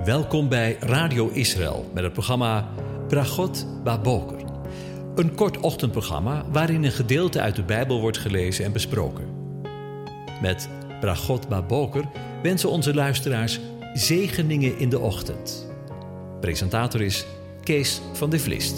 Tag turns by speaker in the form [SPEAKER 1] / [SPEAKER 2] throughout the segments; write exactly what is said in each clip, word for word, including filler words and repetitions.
[SPEAKER 1] Welkom bij Radio Israël met het programma Bragot Baboker. Een kort ochtendprogramma waarin een gedeelte uit de Bijbel wordt gelezen en besproken. Met Bragot Baboker wensen onze luisteraars zegeningen in de ochtend. Presentator is Kees van de Vlist.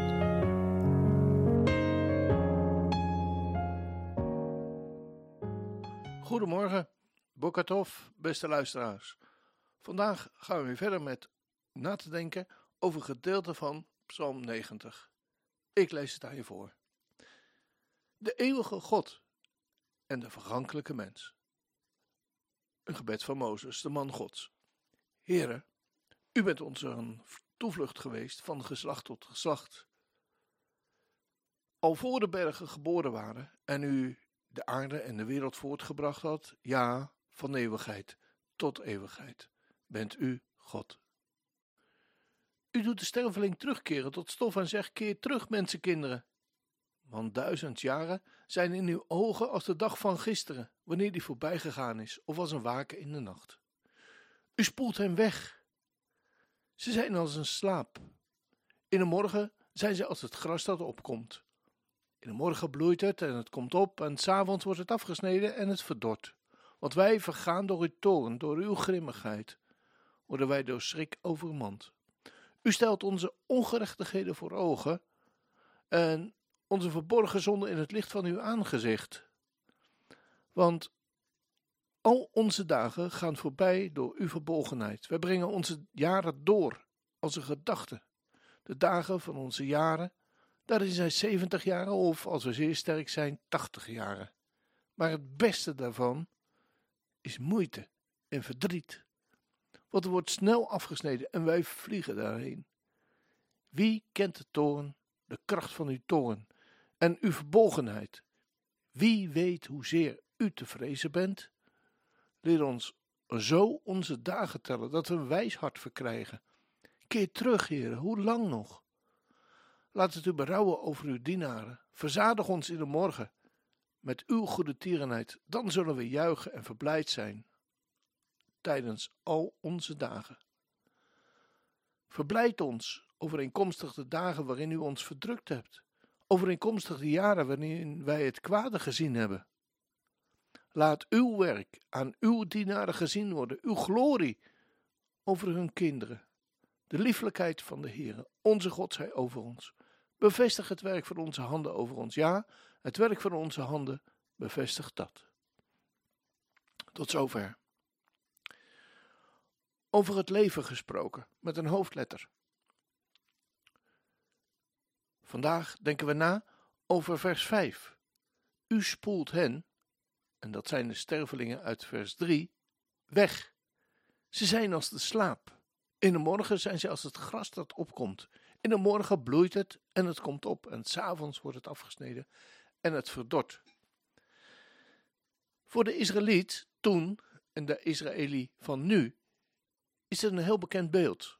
[SPEAKER 2] Goedemorgen, Boker Tov, beste luisteraars. Vandaag gaan we weer verder met na te denken over een gedeelte van Psalm negentig. Ik lees het aan je voor. De eeuwige God en de vergankelijke mens. Een gebed van Mozes, de man Gods. Heere, u bent ons een toevlucht geweest van geslacht tot geslacht. Al voor de bergen geboren waren en u de aarde en de wereld voortgebracht had, ja, van eeuwigheid tot eeuwigheid, bent u God. U doet de sterveling terugkeren tot stof en zegt, keer terug, mensenkinderen. Want duizend jaren zijn in uw ogen als de dag van gisteren, wanneer die voorbij gegaan is, of als een waken in de nacht. U spoelt hen weg. Ze zijn als een slaap. In de morgen zijn ze als het gras dat opkomt. In de morgen bloeit het en het komt op, en 's avonds wordt het afgesneden en het verdort. Want wij vergaan door uw toorn, door uw grimmigheid, worden wij door schrik overmand. U stelt onze ongerechtigheden voor ogen en onze verborgen zonden in het licht van uw aangezicht. Want al onze dagen gaan voorbij door uw verbolgenheid. Wij brengen onze jaren door als een gedachte. De dagen van onze jaren, daarin zijn zeventig jaren of, als we zeer sterk zijn, tachtig jaren. Maar het beste daarvan is moeite en verdriet. Want er wordt snel afgesneden en wij vliegen daarheen. Wie kent de toorn, de kracht van uw toorn en uw verbolgenheid? Wie weet hoezeer u te vrezen bent? Leer ons zo onze dagen tellen, dat we een wijs hart verkrijgen. Keer terug, Heere, hoe lang nog? Laat het u berouwen over uw dienaren. Verzadig ons in de morgen met uw goede tierenheid. Dan zullen we juichen en verblijd zijn tijdens al onze dagen. Verblijd ons overeenkomstig de dagen waarin u ons verdrukt hebt. Overeenkomstig de jaren waarin wij het kwade gezien hebben. Laat uw werk aan uw dienaren gezien worden, uw glorie over hun kinderen. De lieflijkheid van de Heere, onze God, zij over ons. Bevestig het werk van onze handen over ons. Ja, het werk van onze handen bevestigt dat. Tot zover. Over het leven gesproken, met een hoofdletter. Vandaag denken we na over vers vijf. U spoelt hen, en dat zijn de stervelingen uit vers drie, weg. Ze zijn als de slaap. In de morgen zijn ze als het gras dat opkomt. In de morgen bloeit het en het komt op, en 's avonds wordt het afgesneden en het verdort. Voor de Israëliet toen en de Israëli van nu is het een heel bekend beeld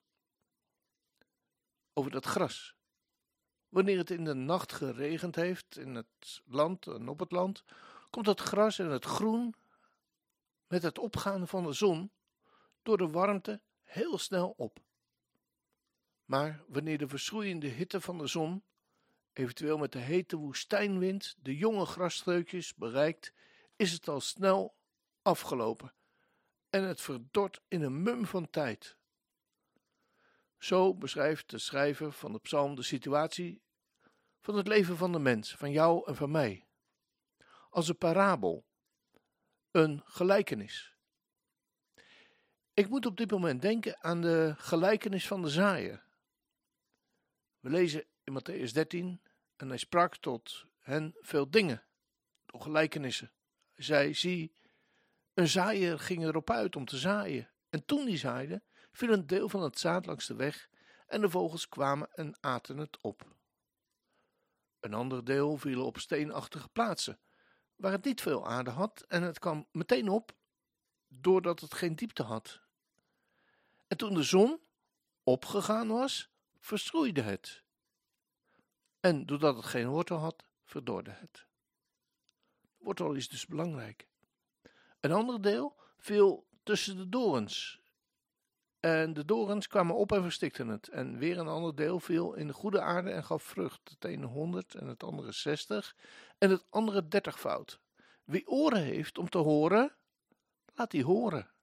[SPEAKER 2] over dat gras. Wanneer het in de nacht geregend heeft in het land en op het land, komt het gras en het groen met het opgaan van de zon door de warmte heel snel op. Maar wanneer de verschroeiende hitte van de zon, eventueel met de hete woestijnwind, de jonge grasstreukjes bereikt, is het al snel afgelopen en het verdort in een mum van tijd. Zo beschrijft de schrijver van de psalm de situatie van het leven van de mens, van jou en van mij, als een parabel, een gelijkenis. Ik moet op dit moment denken aan de gelijkenis van de zaaier. We lezen in Mattheüs dertien, en hij sprak tot hen veel dingen, door gelijkenissen. Hij zei, zie, een zaaier ging erop uit om te zaaien. En toen hij zaaide, viel een deel van het zaad langs de weg en de vogels kwamen en aten het op. Een ander deel viel op steenachtige plaatsen, waar het niet veel aarde had en het kwam meteen op, doordat het geen diepte had. En toen de zon opgegaan was, verschroeide het. En doordat het geen wortel had, verdorde het. Wortel is dus belangrijk. Een ander deel viel tussen de dorens. En de dorens kwamen op en verstikten het. En weer een ander deel viel in de goede aarde en gaf vrucht. Het ene honderd en het andere zestig en het andere dertigvoud. Wie oren heeft om te horen, laat die horen.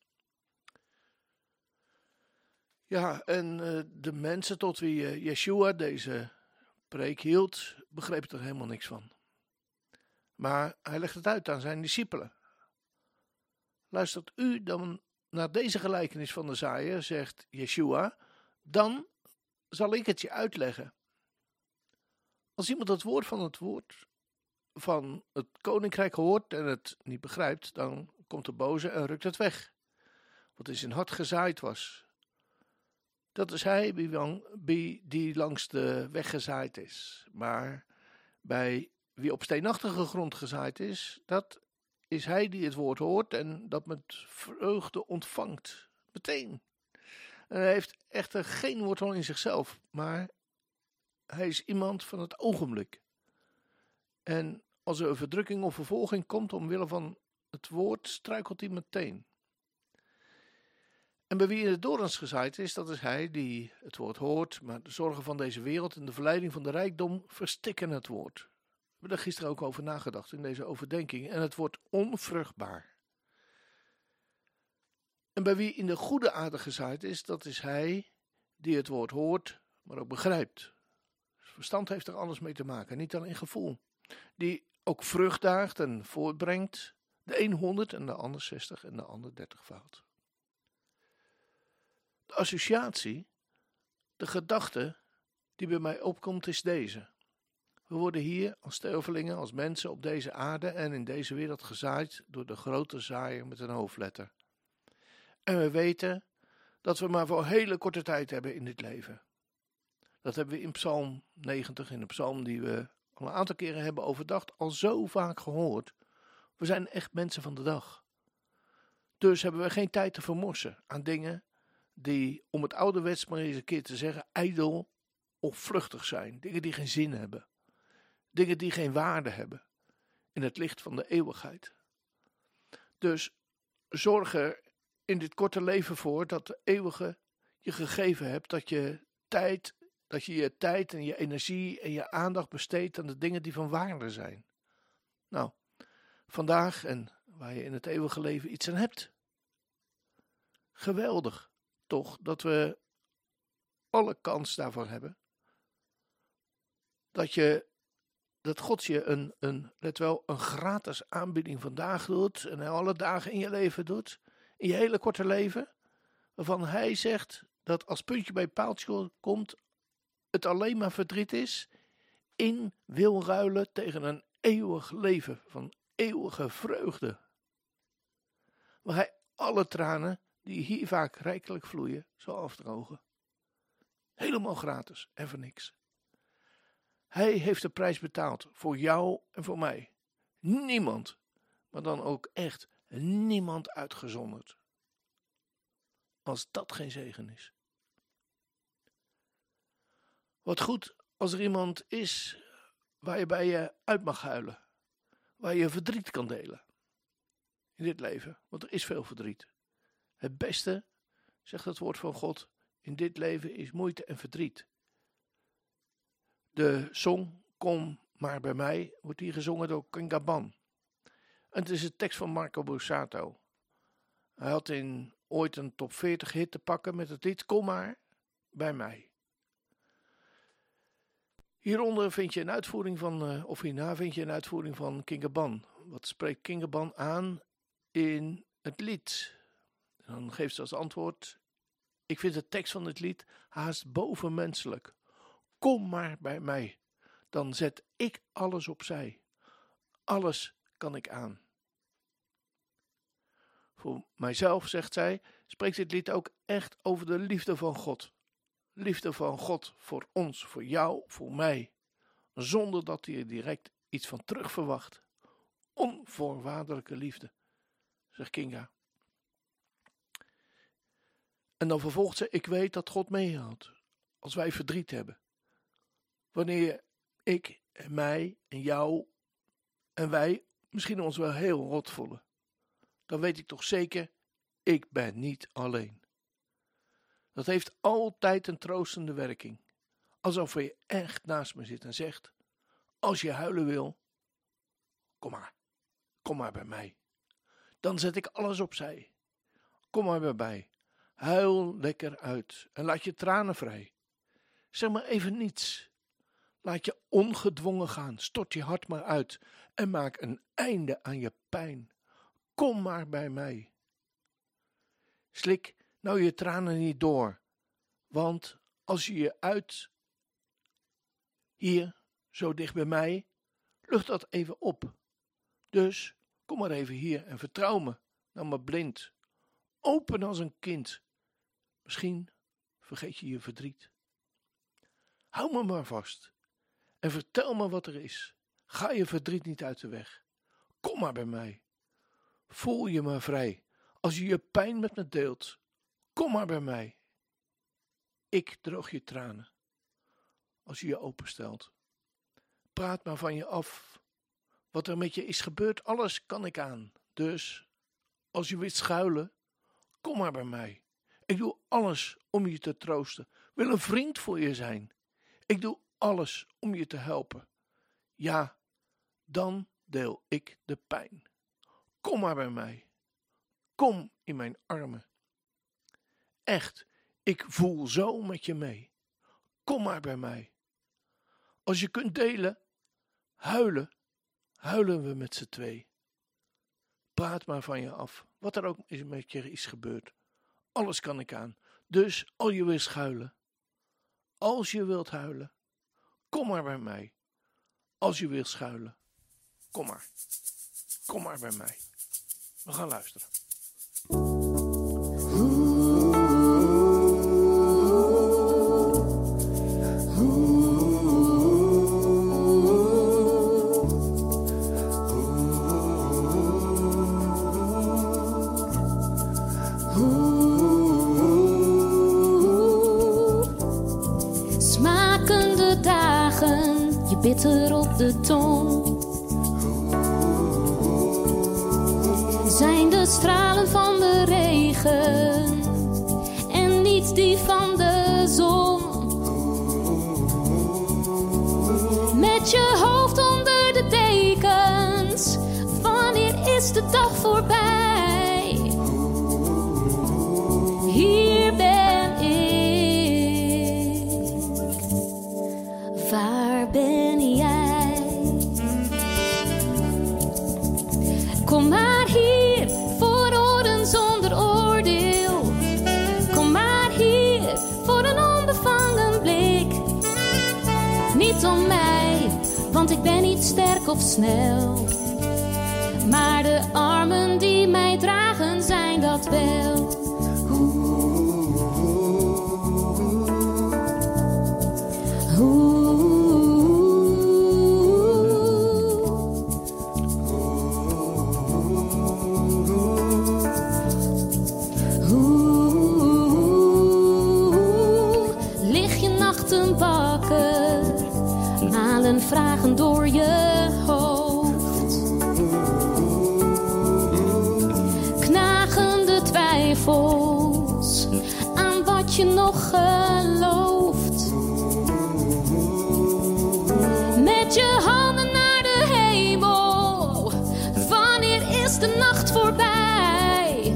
[SPEAKER 2] Ja, en uh, de mensen tot wie uh, Yeshua deze preek hield, begrepen er helemaal niks van. Maar hij legt het uit aan zijn discipelen. Luistert u dan naar deze gelijkenis van de zaaier, zegt Yeshua, dan zal ik het je uitleggen. Als iemand het woord van het woord van het koninkrijk hoort en het niet begrijpt, dan komt de boze en rukt het weg. Wat in zijn hart gezaaid was. Dat is hij die langs de weg gezaaid is. Maar bij wie op steenachtige grond gezaaid is, dat is hij die het woord hoort en dat met vreugde ontvangt. Meteen. En hij heeft echter geen wortel in zichzelf, maar hij is iemand van het ogenblik. En als er een verdrukking of vervolging komt omwille van het woord, struikelt hij meteen. En bij wie in de dorens gezaaid is, dat is hij die het woord hoort, maar de zorgen van deze wereld en de verleiding van de rijkdom verstikken het woord. We hebben er gisteren ook over nagedacht in deze overdenking. En het wordt onvruchtbaar. En bij wie in de goede aarde gezaaid is, dat is hij die het woord hoort, maar ook begrijpt. Dus verstand heeft er alles mee te maken, niet alleen gevoel. Die ook vrucht draagt en voortbrengt. De een honderd en de ander zestig en de ander dertigvoud. De associatie, de gedachte die bij mij opkomt is deze. We worden hier als stervelingen, als mensen op deze aarde en in deze wereld gezaaid door de grote zaaier met een hoofdletter. En we weten dat we maar voor een hele korte tijd hebben in dit leven. Dat hebben we in Psalm negentig, in de psalm die we al een aantal keren hebben overdacht, al zo vaak gehoord. We zijn echt mensen van de dag. Dus hebben we geen tijd te vermorsen aan dingen die, om het ouderwets maar eens een keer te zeggen, ijdel of vluchtig zijn. Dingen die geen zin hebben. Dingen die geen waarde hebben in het licht van de eeuwigheid. Dus zorg er in dit korte leven voor dat de eeuwige je gegeven hebt, dat je tijd, dat je je tijd en je energie en je aandacht besteedt aan de dingen die van waarde zijn. Nou, vandaag en waar je in het eeuwige leven iets aan hebt. Geweldig, toch, dat we alle kans daarvoor hebben. Dat je Dat God je een, een, let wel, een gratis aanbieding vandaag doet en alle dagen in je leven doet, in je hele korte leven, waarvan hij zegt dat als puntje bij paaltje komt, het alleen maar verdriet is, in wil ruilen tegen een eeuwig leven van eeuwige vreugde. Waar hij alle tranen, die hier vaak rijkelijk vloeien, zal afdrogen. Helemaal gratis en voor niks. Hij heeft de prijs betaald voor jou en voor mij. Niemand, maar dan ook echt niemand uitgezonderd. Als dat geen zegen is. Wat goed als er iemand is waar je bij je uit mag huilen. Waar je verdriet kan delen. In dit leven, want er is veel verdriet. Het beste, zegt het woord van God, in dit leven is moeite en verdriet. De song Kom maar bij mij wordt hier gezongen door Kinga Ban. En het is een tekst van Marco Borsato. Hij had in ooit een top veertig hit te pakken met het lied Kom maar bij mij. Hieronder vind je een uitvoering van, of hierna vind je een uitvoering van Kinga Ban. Wat spreekt Kinga Ban aan in het lied? En dan geeft ze als antwoord: ik vind de tekst van het lied haast bovenmenselijk. Kom maar bij mij, dan zet ik alles opzij. Alles kan ik aan. Voor mijzelf, zegt zij, spreekt dit lied ook echt over de liefde van God. Liefde van God voor ons, voor jou, voor mij. Zonder dat hij er direct iets van terug verwacht. Onvoorwaardelijke liefde, zegt Kinga. En dan vervolgt ze: ik weet dat God meehoudt als wij verdriet hebben. Wanneer ik en mij en jou en wij misschien ons wel heel rot voelen, dan weet ik toch zeker, ik ben niet alleen. Dat heeft altijd een troostende werking. Alsof hij echt naast me zit en zegt, als je huilen wil, kom maar, kom maar bij mij. Dan zet ik alles opzij. Kom maar bij mij. Huil lekker uit en laat je tranen vrij. Zeg maar even niets. Laat je ongedwongen gaan, stort je hart maar uit en maak een einde aan je pijn. Kom maar bij mij. Slik nou je tranen niet door, want als je je uit, hier, zo dicht bij mij, lucht dat even op. Dus kom maar even hier en vertrouw me, nou maar blind, open als een kind. Misschien vergeet je je verdriet. Hou me maar vast en vertel me wat er is. Ga je verdriet niet uit de weg. Kom maar bij mij. Voel je maar vrij als je je pijn met me deelt. Kom maar bij mij. Ik droog je tranen als je je openstelt. Praat maar van je af. Wat er met je is gebeurd, alles kan ik aan. Dus, als je wilt schuilen, kom maar bij mij. Ik doe alles om je te troosten. Wil een vriend voor je zijn. Ik doe alles om je te helpen. Ja, dan deel ik de pijn. Kom maar bij mij. Kom in mijn armen. Echt, ik voel zo met je mee. Kom maar bij mij. Als je kunt delen, huilen, huilen we met z'n twee. Praat maar van je af, wat er ook met je is gebeurd. Alles kan ik aan, dus als je wilt schuilen, als je wilt huilen, kom maar bij mij. Als je wilt schuilen, kom maar, kom maar bij mij. We gaan luisteren.
[SPEAKER 3] Smakende dagen, je bitter op de tong. Zijn de stralen van de regen en niet die van de zon. Met je hoofd onder de dekens, wanneer is de dag voorbij? Hier ben ik, waar ben jij? Kom maar hier, voor oren zonder oordeel. Kom maar hier, voor een onbevangen blik. Niet om mij, want ik ben niet sterk of snel. Maar de armen die mij dragen zijn dat wel. Vragen door je hoofd. Knagende twijfels aan wat je nog gelooft. Met je handen naar de hemel. Wanneer is de nacht voorbij?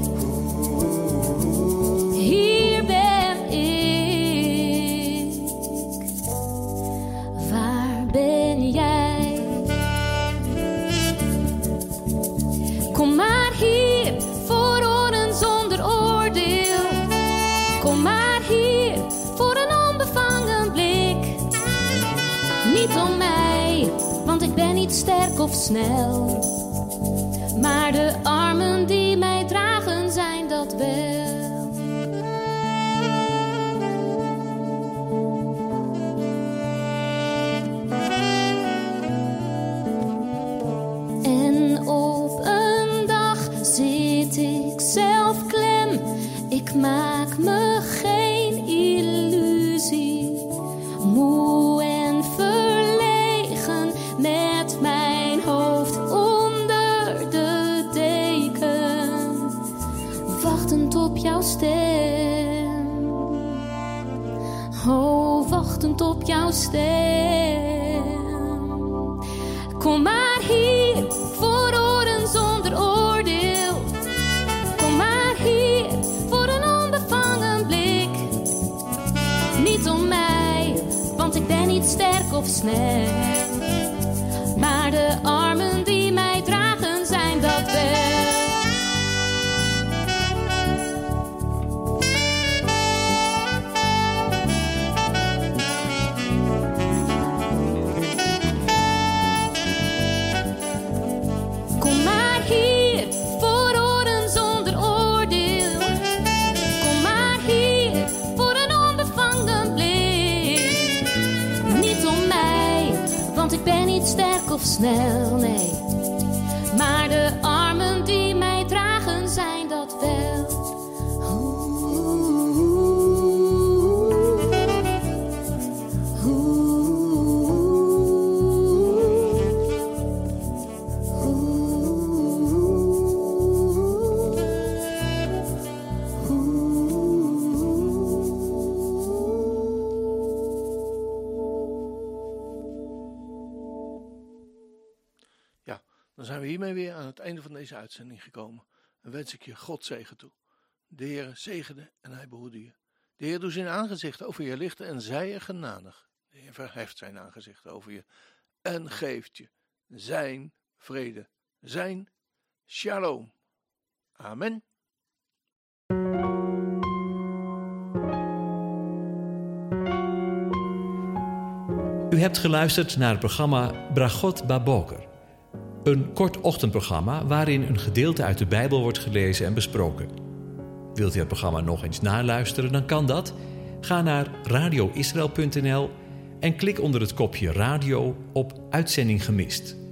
[SPEAKER 3] Hier ben ik. Waar ben jij? Kom maar hier, voor oren zonder oordeel. Kom maar hier, voor een onbevangen blik. Niet om mij, want ik ben niet sterk of snel. Maar de armen die mij dragen zijn dat wel. Ik maak me geen illusie, moe en verlegen, met mijn hoofd onder de deken, wachtend op jouw stem. wachtend op jouw stem. Kom maar hier voor oren zonder oordeel. Kom maar hier voor een onbevangen blik. Niet om mij, want ik ben niet sterk of snel. Maar de armen die mij dragen zijn dat wel. Kom maar hier voor oren zonder oordeel. Kom maar hier voor een onbevangen blik. Niet om mij, want ik ben niet sterk of snel, nee. Maar de armen die mij dragen zijn dat wel. Oeh,
[SPEAKER 2] Ja, dan zijn we hiermee weer aan het einde van deze uitzending gekomen. En wens ik je God zegen toe. De Heer zegene en hij behoede je. De Heer doet zijn aangezicht over je lichten en zij je genadig. De Heer verheft zijn aangezicht over je en geeft je zijn vrede, zijn shalom. Amen.
[SPEAKER 1] U hebt geluisterd naar het programma Bragot Baboker. Een kort ochtendprogramma waarin een gedeelte uit de Bijbel wordt gelezen en besproken. Wilt u het programma nog eens naluisteren, dan kan dat. Ga naar radio israël punt n l en klik onder het kopje radio op Uitzending gemist.